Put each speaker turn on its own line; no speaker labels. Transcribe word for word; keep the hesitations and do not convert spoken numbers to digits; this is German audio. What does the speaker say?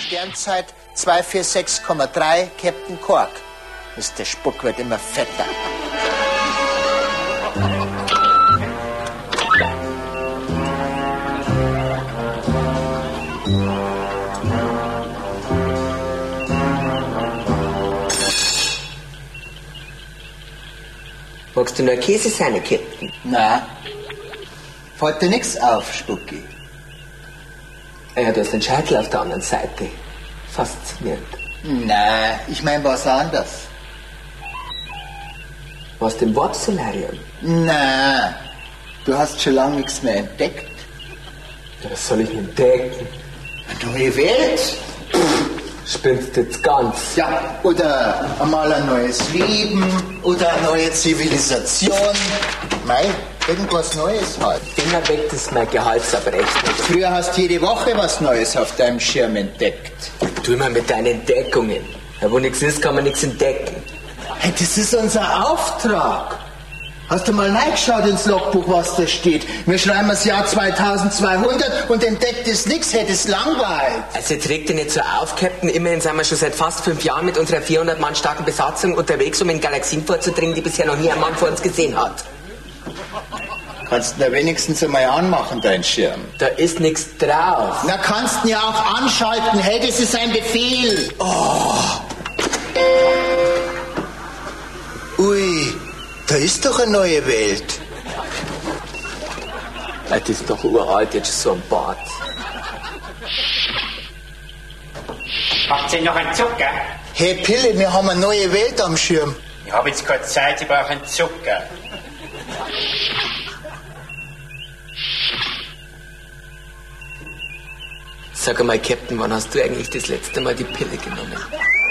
Sternzeit zwei vier sechs Komma drei, Captain Kork. Ist der Spuck wird immer fetter.
Magst du noch Käse sein, Captain?
Na, fällt dir nix auf, Spucki?
Ja, du hast den Scheitel auf der anderen Seite. Faszinierend.
Na, ich mein was anderes.
Was dem Warp-Solarium?
Na, du hast schon lange nichts mehr entdeckt.
Ja, was soll ich denn entdecken?
Eine neue Welt?
Spinnst jetzt ganz?
Ja, oder einmal ein neues Leben oder eine neue Zivilisation. Mei, irgendwas Neues halt.
Immer weg ist mein Gehaltsabrechnung.
Früher hast du jede Woche was Neues auf deinem Schirm entdeckt.
Tu immer mit deinen Entdeckungen. Ja, wo nichts ist, kann man nichts entdecken.
Hey, das ist unser Auftrag. Hast du mal reingeschaut ins Logbuch, was da steht? Wir schreiben das Jahr zweitausendzweihundert und entdeckt ist nichts, hätte es langweilt.
Also jetzt regt ihr nicht so auf, Captain. Immerhin sind wir schon seit fast fünf Jahren mit unserer vierhundert Mann starken Besatzung unterwegs, um in Galaxien vorzudringen, die bisher noch nie ein Mann vor uns gesehen hat.
Kannst du da wenigstens einmal anmachen, dein Schirm?
Da ist nichts drauf.
Na, kannst du ihn ja auch anschalten. Hey, das ist ein Befehl. Oh. Ui, da ist doch eine neue Welt.
Das ist doch uralt, jetzt so ein Bad.
Habt ihr noch einen Zucker?
Hey, Pille, wir haben eine neue Welt am Schirm.
Ich habe jetzt keine Zeit, ich brauche einen Zucker.
Sag einmal, Captain, wann hast du eigentlich das letzte Mal die Pille genommen?